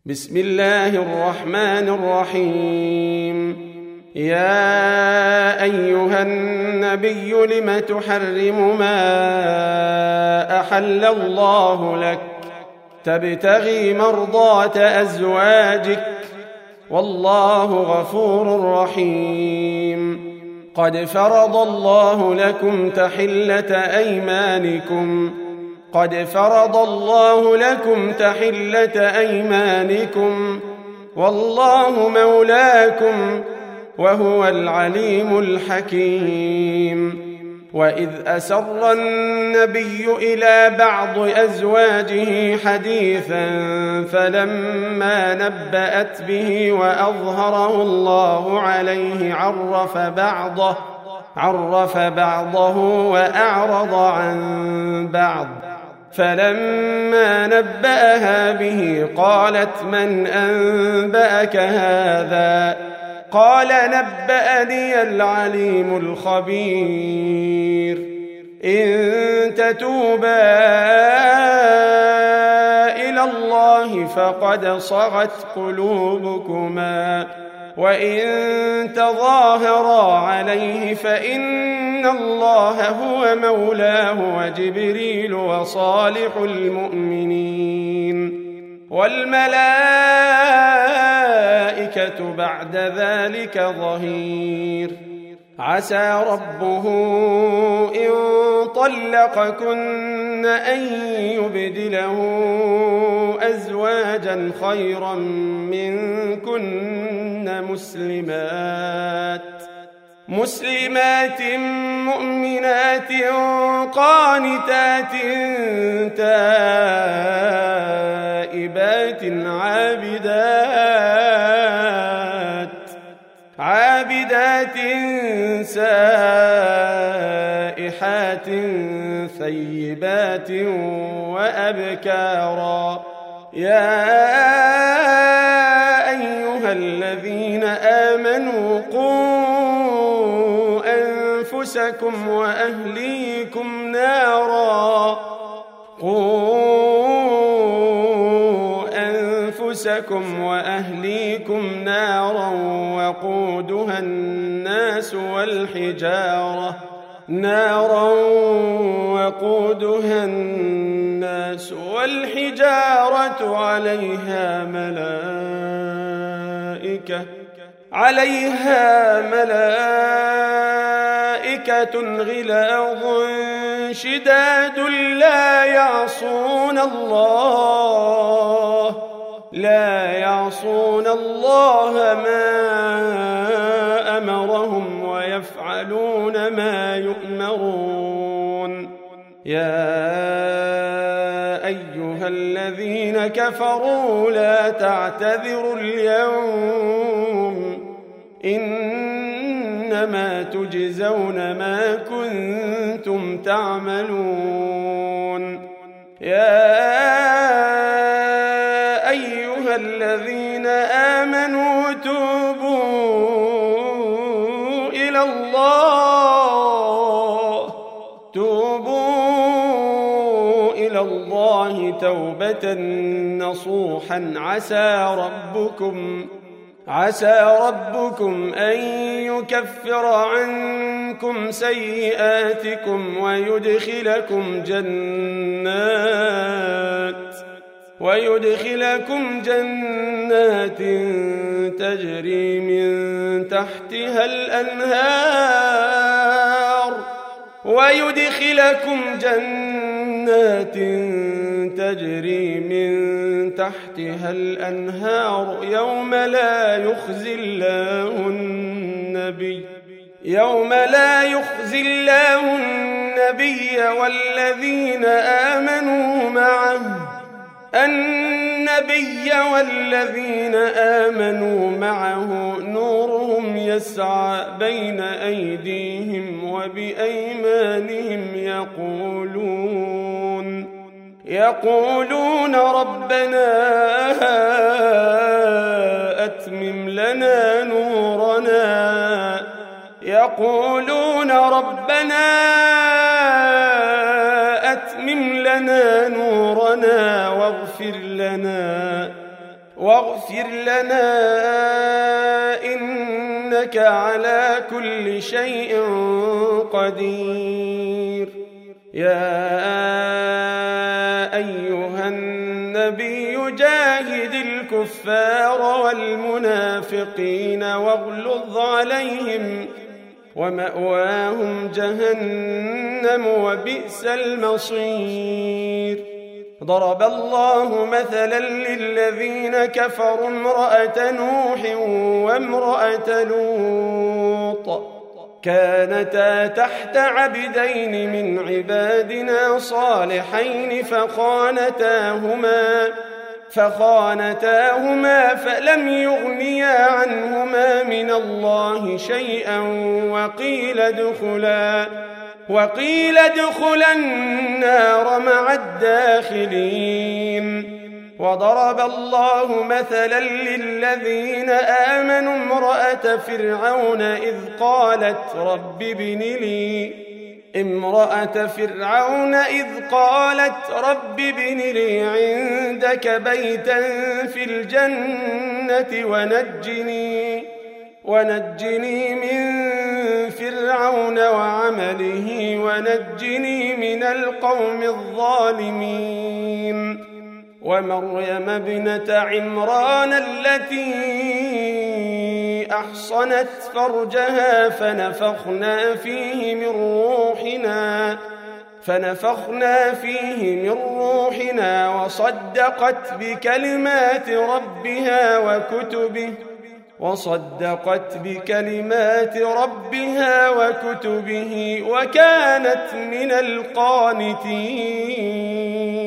بسم الله الرحمن الرحيم. يا أيها النبي لم تحرم ما أحل الله لك تبتغي مرضات أزواجك والله غفور رحيم. قد فرض الله لكم تحلة أيمانكم والله مولاكم وهو العليم الحكيم. وإذ أسر النبي إلى بعض أزواجه حديثا فلما نبأت به وأظهره الله عليه عرف بعضه وأعرض عن بعض. فلما نبأها به قالت من أنبأك هذا؟ قال نبأني العليم الخبير. إن تتوبا إلى الله فقد صغت قلوبكما وإن تظاهرا عليه فإن الله هو مولاه وجبريل وصالح المؤمنين والملائكة بعد ذلك ظهير. عسى ربه إن طلقكن أن يبدله أزواجا خيرا منكن مسلمات مؤمنات قانتات تائبات عابدات سائحات ثيبات وأبكارا. يا أيها الذين آمنوا قوا أنفسكم وأهليكم نارا وقودها الناس والحجارة عليها ملائكة غلاظ شداد لا يعصون الله ما أمرهم ويفعلون ما يؤمرون. يا أيها الذين كفروا لا تعتذروا اليوم إنما تجزون ما كنتم تعملون. يا أيها الذين آمنوا توبوا إلى الله توبة نصوحا عسى ربكم أن يكفر عنكم سيئاتكم ويدخلكم جنات تجري من تحتها الأنهار يوم لا يخزي الله النبي والذين آمنوا معه نورهم يسعى بين أيديهم وبأيمانهم يقولون ربنا أتمم لنا نورنا واغفر لنا واغفر لنا إنك على كل شيء قدير. يا أيها النبي جاهد الكفار والمنافقين واغلظ عليهم ومأواهم جهنم وبئس المصير. ضرب الله مثلا للذين كفروا امرأة نوح وامرأة لوط كانتا تحت عبدين من عبادنا صالحين فخانتاهما فلم يغنيا عنهما من الله شيئا وقيل ادخلا النار مع الداخلين. وضرب الله مثلا للذين آمنوا امرأة فرعون إذ قالت رب ابن لي عندك بيتا في الجنة ونجني من فرعون وعمله ونجني من القوم الظالمين. ومريم ابنة عمران التي أحصنت فرجها فنفخنا فيه من روحنا وصدقت بكلمات ربها وكتبه وكانت من القانتين.